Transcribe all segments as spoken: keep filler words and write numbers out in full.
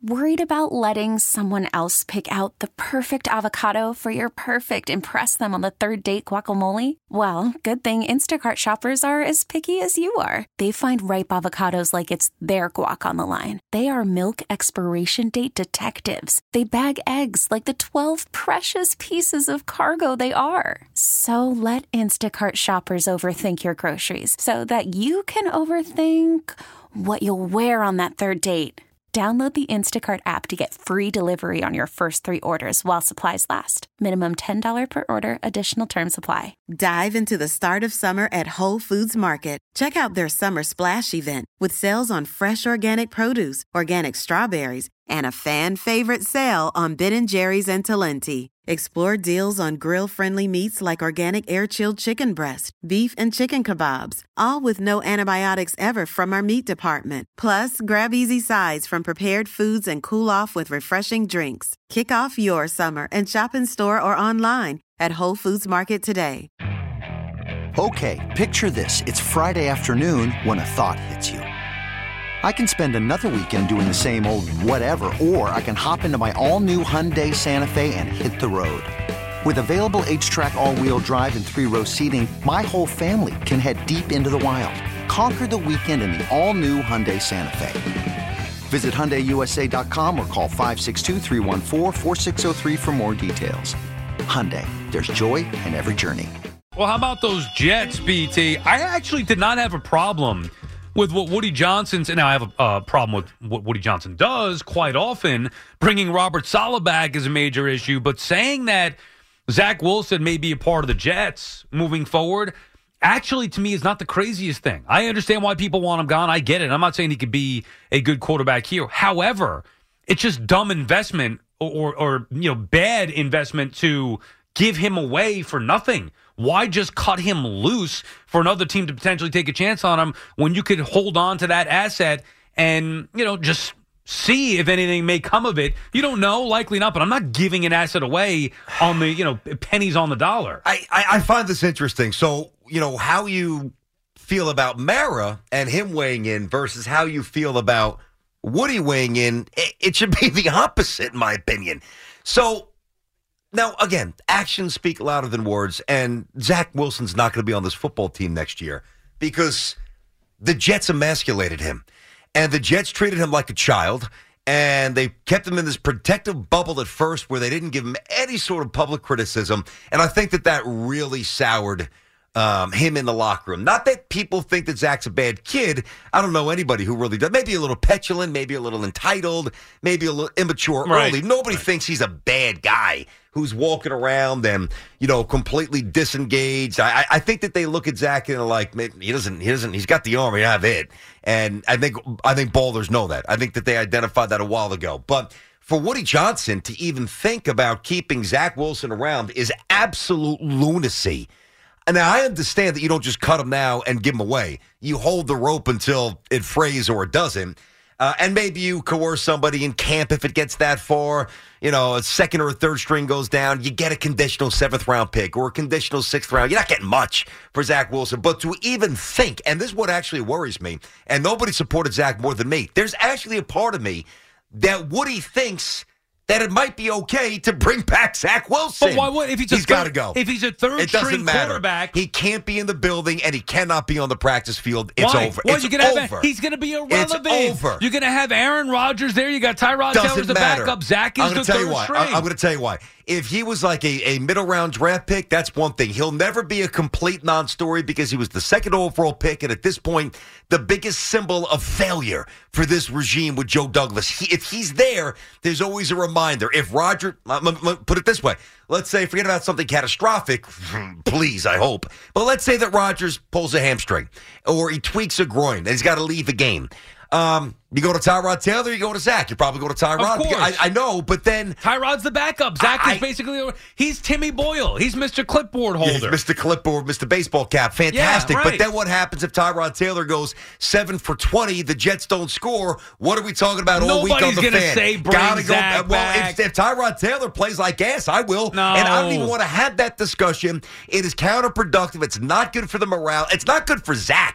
Worried about letting someone else pick out the perfect avocado for your perfect impress them on the third date guacamole? Well, good thing Instacart shoppers are as picky as you are. They find ripe avocados like it's their guac on the line. They are milk expiration date detectives. They bag eggs like the twelve precious pieces of cargo they are. So let Instacart shoppers overthink your groceries so that you can overthink what you'll wear on that third date. Download the Instacart app to get free delivery on your first three orders while supplies last. Minimum ten dollars per order. Additional terms apply. Dive into the start of summer at Whole Foods Market. Check out their Summer Splash event with sales on fresh organic produce, organic strawberries, and a fan-favorite sale on Ben and Jerry's and Talenti. Explore deals on grill-friendly meats like organic air-chilled chicken breast, beef and chicken kebabs, all with no antibiotics ever from our meat department. Plus, grab easy sides from prepared foods and cool off with refreshing drinks. Kick off your summer and shop in store or online at Whole Foods Market today. Okay, picture this. It's Friday afternoon when a thought hits you. I can spend another weekend doing the same old whatever, or I can hop into my all-new Hyundai Santa Fe and hit the road. With available H-Track all-wheel drive and three-row seating, my whole family can head deep into the wild. Conquer the weekend in the all-new Hyundai Santa Fe. Visit Hyundai U S A dot com or call five six two, three one four, four six zero three for more details. Hyundai, there's joy in every journey. Well, how about those Jets, B T? I actually did not have a problem with what Woody Johnson's, and now I have a uh, problem with what Woody Johnson does quite often. Bringing Robert Saleh back is a major issue, but saying that Zach Wilson may be a part of the Jets moving forward, actually, to me, is not the craziest thing. I understand why people want him gone. I get it. I'm not saying he could be a good quarterback here. However, it's just dumb investment or, or, or you know, bad investment to give him away for nothing. Why just cut him loose for another team to potentially take a chance on him when you could hold on to that asset and, you know, just see if anything may come of it? You don't know, likely not, but I'm not giving an asset away on the, you know, pennies on the dollar. I, I, I find this interesting. So, you know, how you feel about Mara and him weighing in versus how you feel about Woody weighing in, it, it should be the opposite, in my opinion. So, now, again, actions speak louder than words, and Zach Wilson's not going to be on this football team next year because the Jets emasculated him, and the Jets treated him like a child, and they kept him in this protective bubble at first where they didn't give him any sort of public criticism, and I think that that really soured um, him in the locker room. Not that people think that Zach's a bad kid. I don't know anybody who really does. Maybe a little petulant, maybe a little entitled, maybe a little immature Right. early. Nobody Right. thinks he's a bad guy who's walking around and, you know, completely disengaged. I, I think that they look at Zach and are like, he doesn't, he doesn't, he's got the arm, he have it. And I think, I think ballers know that. I think that they identified that a while ago. But for Woody Johnson to even think about keeping Zach Wilson around is absolute lunacy. And now I understand that you don't just cut him now and give him away. You hold the rope until it frays or it doesn't. Uh, and maybe you coerce somebody in camp if it gets that far. You know, a second or a third string goes down. You get a conditional seventh round pick or a conditional sixth round. You're not getting much for Zach Wilson. But to even think, and this is what actually worries me, and nobody supported Zach more than me. There's actually a part of me that Woody thinks that it might be okay to bring back Zach Wilson. But why would if he's a he's got to third- go? if he's a third it doesn't string matter. quarterback- He can't be in the building and he cannot be on the practice field. It's Why? over. Well, it's you're gonna over. Have, he's going to be irrelevant. It's over. You're going to have Aaron Rodgers there. You got Tyrod Doesn't Taylor as the matter. backup. Zach is I'm the gonna tell third you why. string. I, I'm going to tell you why. If he was like a, a middle round draft pick, that's one thing. He'll never be a complete non-story because he was the second overall pick, and at this point, the biggest symbol of failure for this regime with Joe Douglas. He, if he's there, there's always a reminder. If Roger, let me put it this way, let's say, forget about something catastrophic, please, I hope, but let's say that Rodgers pulls a hamstring or he tweaks a groin and he's got to leave a game. Um, you go to Tyrod Taylor, you go to Zach. You probably go to Tyrod. Of course. I, I know, but then Tyrod's the backup. Zach I- is basically he's Timmy Boyle. He's Mister Clipboard holder. Yeah, he's Mister Clipboard, Mister Baseball Cap. Fantastic. Yeah, But right. then what happens if Tyrod Taylor goes seven for twenty, the Jets don't score? What are we talking about all week on Nobody's the gonna fan? say bring Gotta Zach go. Well, back. if, if Tyrod Taylor plays like ass, I will. No. And I don't even want to have that discussion. It is counterproductive. It's not good for the morale. It's not good for Zach.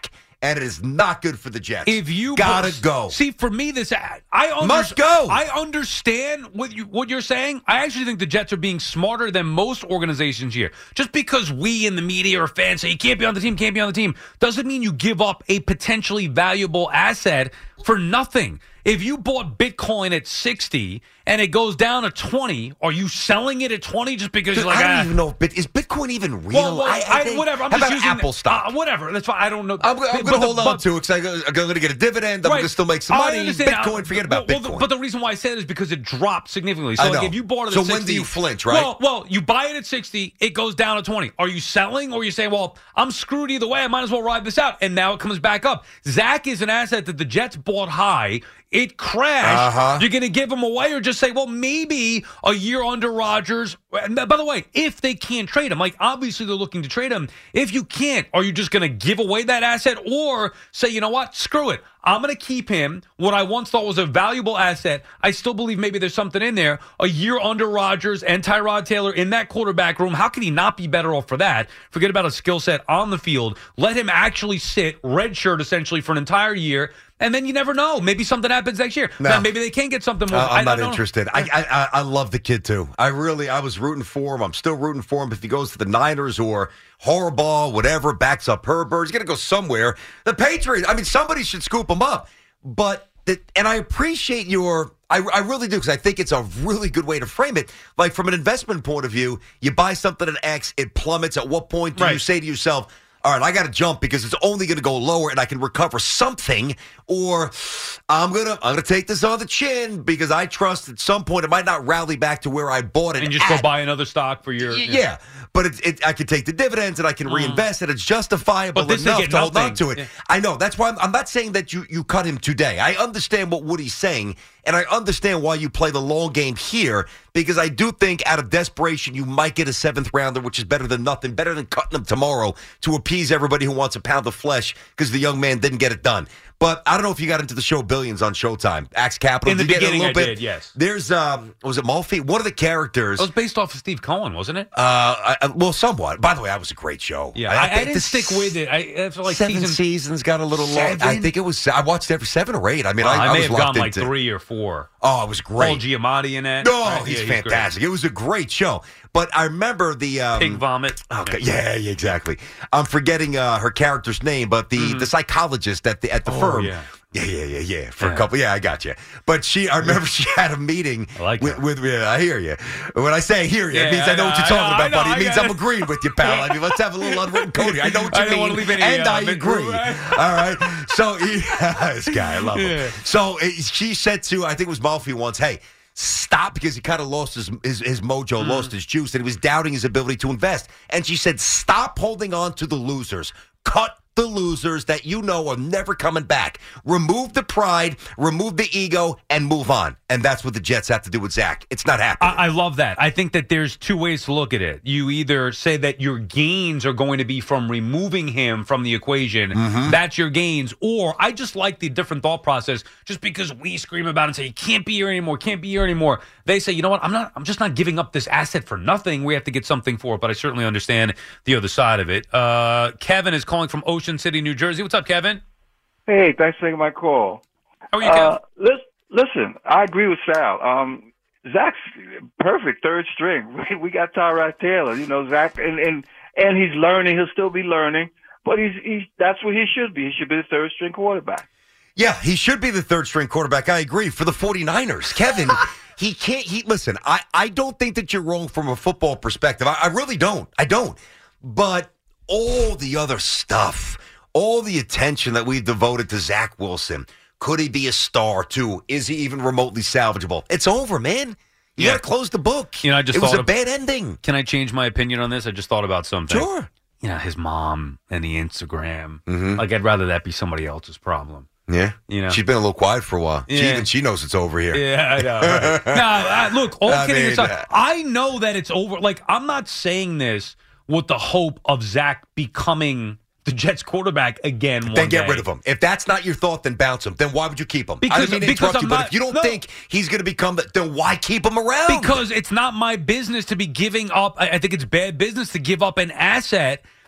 and it is not good for the Jets. If you gotta bo- go, see for me this I under- must go. I understand what you what you're saying. I actually think the Jets are being smarter than most organizations here. Just because we in the media or fans say you can't be on the team, can't be on the team, doesn't mean you give up a potentially valuable asset for nothing. If you bought Bitcoin at sixty and it goes down to twenty, are you selling it at twenty just because Dude, you're like, I don't ah, even know if Bit- is Bitcoin even real? well, well, I, I, I think, whatever. I'm how just about using Apple stock. Uh, whatever. That's why I don't know. I'm, I'm going to hold on to it because I'm going to get a dividend. I'm Right. going to still make some I money. understand. Bitcoin, I- forget about well, Bitcoin. Well, the, but the reason why I said it is because it dropped significantly. So I like know. if you bought it at So sixty, when do you flinch, right? Well, well, you buy it at sixty, it goes down to twenty. Are you selling or are you saying, well, I'm screwed either way. I might as well ride this out. And now it comes back up. Zach is an asset that the Jets bought high. It crashed. Uh-huh. You're going to give him away or just say, well, maybe a year under Rodgers. And by the way, if they can't trade him, like obviously they're looking to trade him. If you can't, are you just going to give away that asset or say, you know what, screw it. I'm going to keep him. What I once thought was a valuable asset, I still believe maybe there's something in there. A year under Rodgers and Tyrod Taylor in that quarterback room. How can he not be better off for that? Forget about a skill set on the field. Let him actually sit, redshirt essentially for an entire year. And then you never know. Maybe something happens next year. No. Now, maybe they can get something more. Uh, I'm I not don't know. interested. I, I I I love the kid too. I really I was rooting for him. I'm still rooting for him. If he goes to the Niners or Harbaugh, whatever, backs up Herbert, he's going to go somewhere. The Patriots. I mean, somebody should scoop him up. But the, and I appreciate your. I, I really do because I think it's a really good way to frame it. Like from an investment point of view, you buy something at X, it plummets. At what point do Right. you say to yourself, all right, I got to jump because it's only going to go lower and I can recover something, or I'm gonna I'm gonna take this on the chin because I trust at some point it might not rally back to where I bought it. And just at. go buy another stock for your. Y- yeah, but it, it, I can take the dividends and I can reinvest and it's justifiable But this they enough get to hold nothing. on to it. Yeah. I know that's why I'm, I'm not saying that you you cut him today. I understand what Woody's saying. And I understand why you play the long game here, because I do think out of desperation you might get a seventh rounder, which is better than nothing, better than cutting him tomorrow to appease everybody who wants a pound of flesh because the young man didn't get it done. But I don't know if you got into the show Billions on Showtime. Axe Capital. In the Did you get beginning, a little I bit? did, yes. There's, um, was it Malfi? One of the characters. It was based off of Steve Cohen, wasn't it? Uh, I, I- well, somewhat. By the way, that was a great show. Yeah, I, I, think didn't the stick with it. I, I feel like seven season. seasons got a little long. Seven? I think it was. I watched every seven or eight. I mean, Well, I, I, I may was have gone locked like into. three or four. Oh, it was great. Paul Giamatti in that. No, Right? he's Yeah, great. fantastic. It was a great show. But I remember the um, Pig vomit. Okay, yeah, yeah, exactly. I'm forgetting uh, her character's name, but the, the psychologist at the at the Oh, firm. yeah. Yeah, yeah, yeah, yeah. For Yeah. a couple, yeah, I got you. But she, I remember she had a meeting. I like with, her. with, yeah, I hear you. When I say I hear you, Yeah, it means I, I know, what know, you're I talking know, I about, know, buddy. I It means got I'm it. agreeing with you, pal. I mean, let's have a little unwritten code. I know what you I don't mean, wanna leave any, and uh, I mid- agree. right. All right. So he, this guy, I love him. Yeah. So uh, she said to, I think it was Malfi once, hey, stop, because he kind of lost his, his his mojo, Mm. lost his juice, and he was doubting his ability to invest. And she said, stop holding on to the losers. Cut the losers that you know are never coming back. Remove the pride, remove the ego, and move on. And that's what the Jets have to do with Zach. It's not happening. I, I love that. I think that there's two ways to look at it. You either say that your gains are going to be from removing him from the equation. Mm-hmm. That's your gains. Or I just like the different thought process. Just because we scream about it and say, you can't be here anymore, can't be here anymore. They say, you know what? I'm not, I'm just not giving up this asset for nothing. We have to get something for it. But I certainly understand the other side of it. Uh, Kevin is calling from Ocean City, New Jersey. What's up, Kevin? Hey, thanks for taking my call. How are you, Kevin? Uh, lis- listen, I agree with Sal. Um, Zach's perfect third string. We, we got Tyrod Taylor, you know, Zach, and, and and he's learning. He'll still be learning, but he's he's that's what he should be. He should be the third string quarterback. Yeah, he should be the third string quarterback. I agree. For the 49ers. Kevin, he can't. He Listen, I, I don't think that you're wrong from a football perspective. I, I really don't. I don't. But all the other stuff, all the attention that we've devoted to Zach Wilson, could he be a star too? Is he even remotely salvageable? It's over, man. You Yeah. got to close the book. You know, I just it was thought a of- bad ending. Can I change my opinion on this? I just thought about something. Sure. You know, his mom and the Instagram. Mhm. Like, I'd rather that be somebody else's problem. Yeah. You know. She's been a little quiet for a while. She Yeah. even she knows it's over here. Yeah, I know. Right? now, uh, look, all I kidding mean, aside, uh, I know that it's over. Like, I'm not saying this with the hope of Zach becoming the Jets quarterback again one Then get day. rid of him. If that's not your thought, then bounce him. Then why would you keep him? I Because- didn't mean to because interrupt you, I'm but not- if you don't no. think he's going to become the, then why keep him around? Because it's not my business to be giving up. I I think it's bad business to give up an asset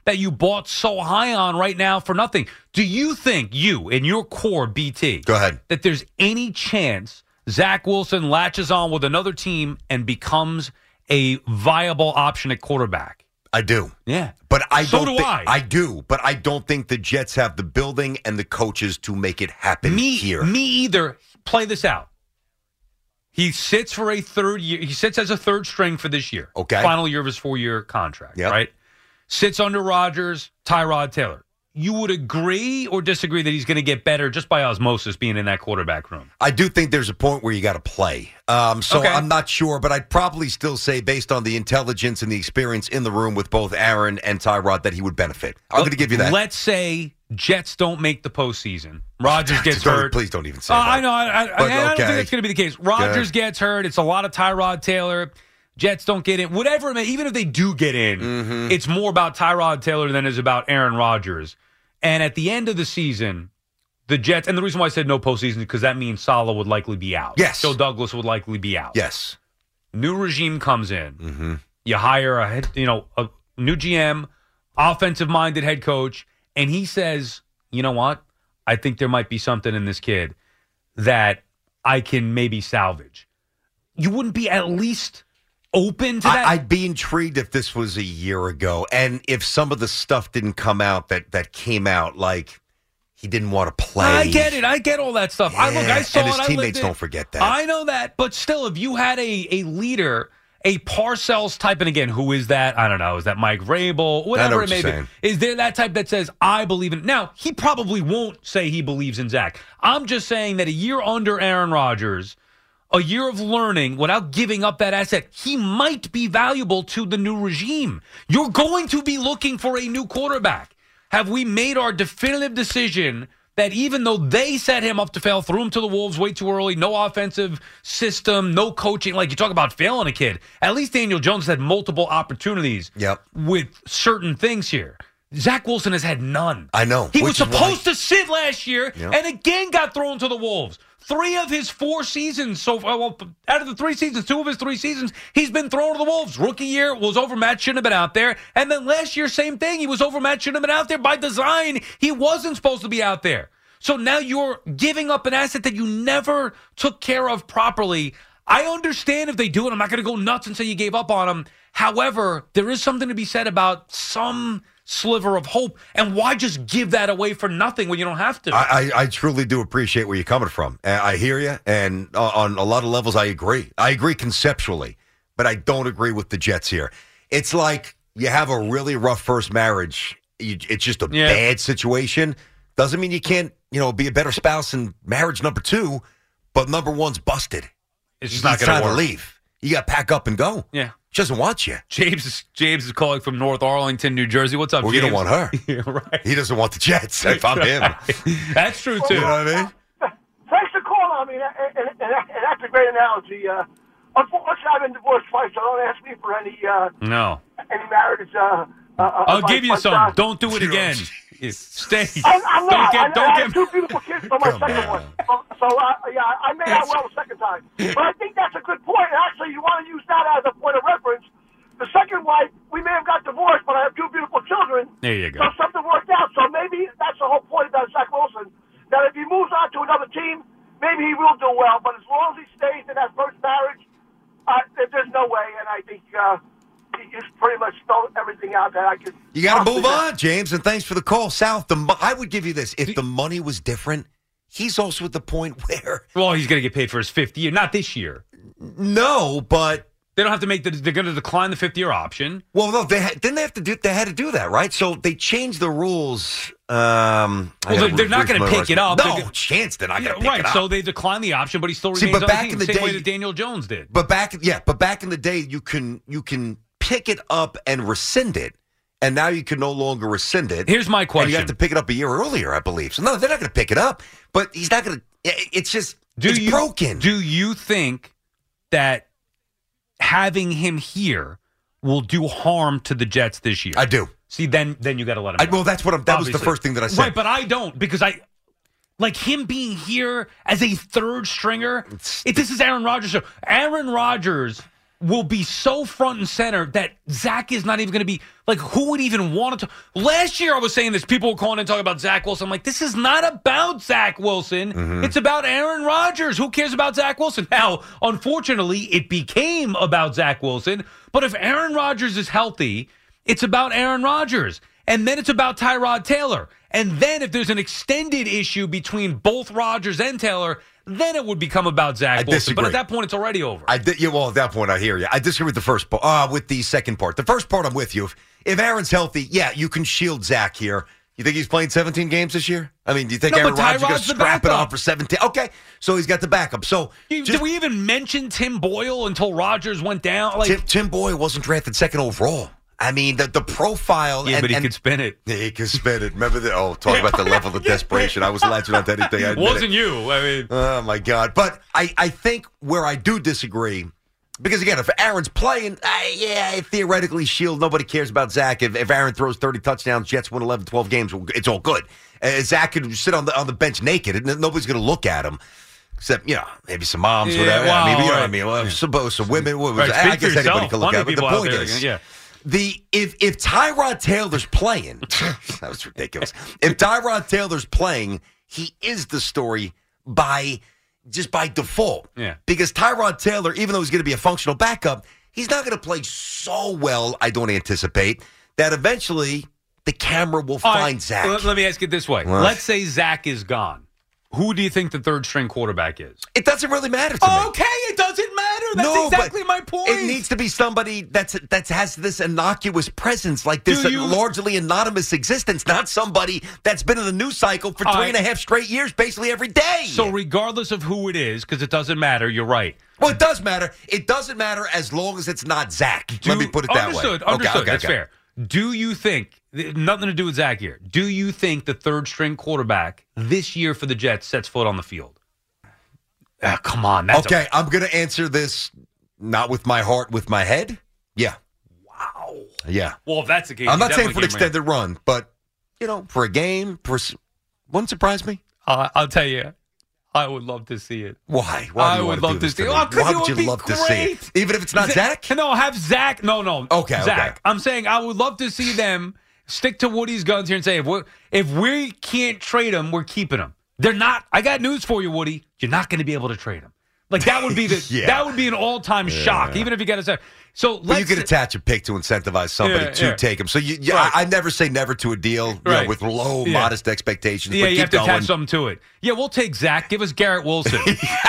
that you bought so high on right now for nothing. Do you think, you, in your core, B T, Go ahead. that there's any chance Zach Wilson latches on with another team and becomes a viable option at quarterback? I do. Yeah. But I So don't do thi- I. I do, but I don't think the Jets have the building and the coaches to make it happen Me, here. me either. Play this out. He sits for a third year. He sits as a third string for this year. Okay. Final year of his four-year contract, Yep. right? Sits under Rodgers, Tyrod Taylor. You would agree or disagree that he's going to get better just by osmosis being in that quarterback room? I do think there's a point where you got to play. Um, so Okay. I'm not sure, but I'd probably still say, based on the intelligence and the experience in the room with both Aaron and Tyrod, that he would benefit. I'm going to give you that. Let's say Jets don't make the postseason. Rodgers gets Don't- hurt. Please don't even say Uh, that. I know. I, I, But, I don't okay. think that's going to be the case. Rodgers gets hurt. It's a lot of Tyrod Taylor. Jets don't get in. Whatever, it may, even if they do get in, Mm-hmm. it's more about Tyrod Taylor than it is about Aaron Rodgers. And at the end of the season, the Jets, and the reason why I said no postseason is because that means Saleh would likely be out. Yes. Joe Douglas would likely be out. Yes. New regime comes in. Mm-hmm. You hire a head, you know, a new G M, offensive-minded head coach, and he says, you know what? I think there might be something in this kid that I can maybe salvage. You wouldn't be at least open to that? I, I'd be intrigued if this was a year ago, and if some of the stuff didn't come out that, that came out, like he didn't want to play. I get it. I get all that stuff. I look. I Yeah, saw and his it. I lived teammates it. don't forget that. I know that, but still, if you had a a leader, a Parcells type, and again, who is that? I don't know. Is that Mike Vrabel? Whatever what it may you're be. saying. Is there that type that says I believe in? Now he probably won't say he believes in Zach. I'm just saying that a year under Aaron Rodgers, a year of learning without giving up that asset, he might be valuable to the new regime. You're going to be looking for a new quarterback. Have we made our definitive decision that even though they set him up to fail, threw him to the Wolves way too early, no offensive system, no coaching, like you talk about failing a kid, at least Daniel Jones had multiple opportunities Yep. with certain things here. Zach Wilson has had none. I know. He was which is why- supposed to sit last year Yep. and again got thrown to the Wolves. Three of his four seasons, so well, out of the three seasons, two of his three seasons, he's been thrown to the Wolves. Rookie year was overmatched, shouldn't have been out there. And then last year, same thing. He was overmatched, shouldn't have been out there. By design, he wasn't supposed to be out there. So now you're giving up an asset that you never took care of properly. I understand if they do it. I'm not going to go nuts and say you gave up on him. However, there is something to be said about some sliver of hope. And why just give that away for nothing when you don't have to? I, I, I truly do appreciate where you're coming from. And I hear you, and uh, on a lot of levels, I agree. I agree conceptually, but I don't agree with the Jets here. It's like you have a really rough first marriage. You, it's just a Yeah. bad situation. Doesn't mean you can't, you know, be a better spouse in marriage number two, but number one's busted. it's just He's not going trying to to work. leave. You got to pack up and go. Yeah. She doesn't want you. James is, James is calling from North Arlington, New Jersey. What's up, Well, you James? don't want her. Yeah, right. He doesn't want the Jets. If I'm him. That's true, too. You know what I mean? Thanks for calling on me, and, and, and, and that's a great analogy. Uh, unfortunately, I've been divorced twice, so don't ask me for any uh, No. any marriage. Uh, uh, I'll advice, give you but, some. Uh, Don't do it again. Stay. I'm, I'm Don't not. get. I, Don't I get. have two beautiful kids from my Come second on. one. So, so uh, yeah, I made out well the second time. But I think that's a good point. And actually, you want to use that as a point of reference. The second wife, we may have got divorced, but I have two beautiful children. There you go. So something worked out. So maybe that's the whole point about Zach Wilson. That if he moves on to another team, maybe he will do well. But as long as he stays in that first marriage, uh, there- there's no way. And I think uh, he just pretty much stole everything out that I could. You got to move possibly- on, James, and thanks for the call. South, the mo- I would give you this. If the money was different, he's also at the point where, Well, he's going to get paid for his fifth year. Not this year. no, but, They don't have to make the. They're going to decline the fifth year option. well, no, they ha- didn't they have to do, they had to do that, right? So they changed the rules. Um, I Well, gotta they're not refresh gonna my pick it memory. up. No They're gonna- chance they're not Yeah, going to pick right. it up. So they decline the option, but he still See, remains but on back the team. in the Same way day- that Daniel Jones did. But back, yeah, but back in the day, you can you can pick it up and rescind it, and now you can no longer rescind it. Here's my And question. you have to pick it up a year earlier, I believe. So no, they're not going to pick it up. But he's not going to. It's just Do it's you, broken. Do you think that having him here will do harm to the Jets this year? I do. See, then then you got to let him I, go. well, that's what I'm. That was Obviously. the first thing that I said. Right, but I don't because I like him being here as a third stringer. If this is Aaron Rodgers' show, Aaron Rodgers will be so front and center that Zach is not even going to be Like, who would even want to? Last year, I was saying this. People were calling and talking about Zach Wilson. I'm like, this is not about Zach Wilson. Mm-hmm. It's about Aaron Rodgers. Who cares about Zach Wilson? Now, unfortunately, it became about Zach Wilson. But if Aaron Rodgers is healthy, it's about Aaron Rodgers. And then it's about Tyrod Taylor. And then if there's an extended issue between both Rodgers and Taylor, then it would become about Zach I Wilson. disagree. But at that point, it's already over. I did, yeah, well, at that point, I hear you. I disagree with the first part, uh, with the second part. The first part, I'm with you. If, if Aaron's healthy, yeah, you can shield Zach here. You think he's playing seventeen games this year? I mean, do you think No, Aaron but Rodgers is going Tyrod's to the scrap it backup. on for seventeen? Okay, so he's got the backup. So You- just- Did we even mention Tim Boyle until Rodgers went down? Like, Tim, Tim Boyle wasn't drafted second overall. I mean, the the profile. yeah, and, but he and, could spin it. Yeah, he can spin it. Remember the oh, talk about the level of desperation. I was latching onto anything. I It admit wasn't it. you. I mean, Oh my God! But I, I think where I do disagree, because again, if Aaron's playing, I, yeah, theoretically shield. Nobody cares about Zach. If, if Aaron throws thirty touchdowns, Jets win eleven, twelve games. It's all good. Uh, Zach could sit on the on the bench naked, and nobody's going to look at him. Except, you know, maybe some moms, Yeah, whatever. wow, I mean, you know what I right. mean? Well, some, some women. What was Right, it? speak I for guess anybody yourself. can look Plenty at of it. But people the out point there, is, yeah. the if if Tyrod Taylor's playing, that was ridiculous. If Tyrod Taylor's playing, he is the story by just by default. Yeah. Because Tyrod Taylor, even though he's going to be a functional backup, he's not going to play so well. I don't anticipate that eventually the camera will all find right, Zach. Let, let me ask it this way. What? Let's say Zach is gone. Who do you think the third string quarterback is? It doesn't really matter to me. Okay, it doesn't matter. That's No, exactly but my point. It needs to be somebody that's that has this innocuous presence, like this Do you- largely anonymous existence, not somebody that's been in the news cycle for All three right. and a half straight years, basically every day. So regardless of who it is, because it doesn't matter, you're right. well, it does matter. It doesn't matter as long as it's not Zach. Do- Let me put it that understood, way. Understood. Okay, okay, That's okay. fair. Do you think, nothing to do with Zach here, do you think the third string quarterback this year for the Jets sets foot on the field? Ah, come on. That's a- Okay, I'm going to answer this not with my heart, with my head. Yeah. wow. Yeah. Well, if that's the case, I'm you not saying for an definitely extended run, but, you know, for a game, for, s- wouldn't surprise me. can't- Uh, I'll tell you, I would love to see it. Why? Why do I you would want love do to this see to it. me? Oh, 'cause Why it would would you be love to see it? great. Even if it's not Zach? No, have Zach. No, no. Okay, Zach. okay. I'm saying I would love to see them stick to Woody's guns here and say, if we if we can't trade him, we're keeping him. They're not. I got news for you, Woody. You're not going to be able to trade him. Like that would be the Yeah. that would be an all time shock, even if you got to say. So But let's you could attach a pick to incentivize somebody Yeah, to yeah. take him. So you, you Right. I, I never say never to a deal you know, Right. with low, Yeah. modest expectations. Yeah, but you keep have to going. attach something to it. Yeah, we'll take Zach. Give us Garrett Wilson.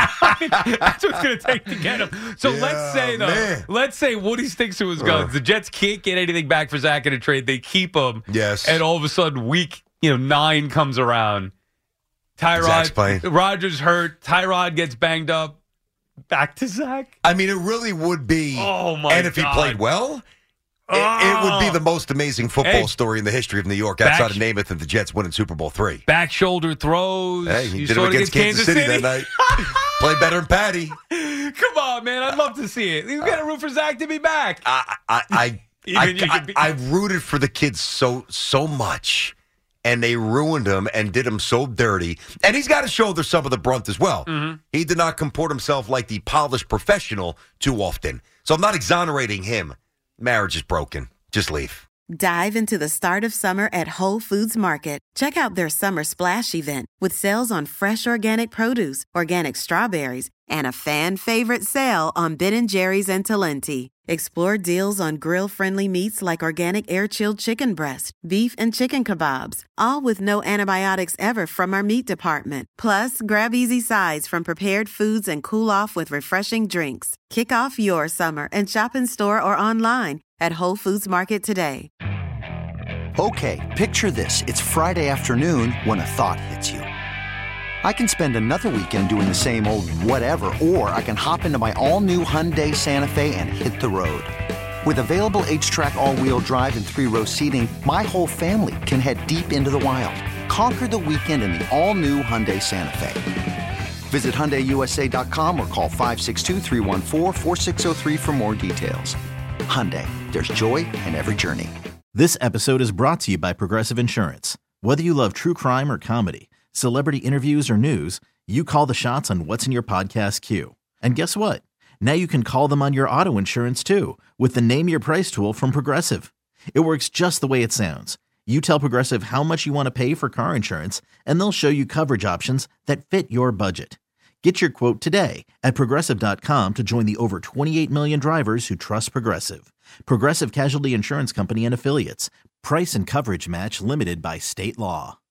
That's what it's going to take to get him. So Yeah, let's say, though, man. let's say Woody sticks to his guns. The Jets can't get anything back for Zach in a trade. They keep him. Yes. And all of a sudden, week you know nine comes around. Zach's playing. Tyrod, Rodgers hurt. Tyrod gets banged up. Back to Zach. I mean, it really would be. Oh, my And if he God. played well, it, it would be Oh. the most amazing football Hey. story in the history of New York, Back- outside of Namath and the Jets winning Super Bowl three. Back shoulder throws. Hey, he You did saw it against Kansas, City, that night. Played better than Patty. Come on, man. I'd love to see it. You got to root for Zach to be back. I, I, I, Even I, you I, could be- I rooted for the kids so so much, and they ruined him and did him so dirty. And he's got to shoulder some of the brunt as well. Mm-hmm. He did not comport himself like the polished professional too often. So I'm not exonerating him. Marriage is broken. Just leave. Dive into the start of summer at Whole Foods Market. Check out their Summer Splash event with sales on fresh organic produce, organic strawberries, and a fan-favorite sale on Ben and Jerry's and Talenti. Explore deals on grill-friendly meats like organic air-chilled chicken breast, beef and chicken kebabs, all with no antibiotics ever from our meat department. Plus, grab easy sides from prepared foods and cool off with refreshing drinks. Kick off your summer and shop in store or online at Whole Foods Market today. Okay, picture this. It's Friday afternoon when a thought hits you. I can spend another weekend doing the same old whatever, or I can hop into my all-new Hyundai Santa Fe and hit the road. With available H-Track all-wheel drive and three-row seating, my whole family can head deep into the wild. Conquer the weekend in the all-new Hyundai Santa Fe. Visit Hyundai U S A dot com or call five six two, three one four, four six zero three for more details. Hyundai, there's joy in every journey. This episode is brought to you by Progressive Insurance. Whether you love true crime or comedy, celebrity interviews or news, you call the shots on what's in your podcast queue. And guess what? Now you can call them on your auto insurance too with the Name Your Price tool from Progressive. It works just the way it sounds. You tell Progressive how much you want to pay for car insurance, and they'll show you coverage options that fit your budget. Get your quote today at Progressive dot com to join the over twenty-eight million drivers who trust Progressive. Progressive Casualty Insurance Company and Affiliates. Price and coverage match limited by state law.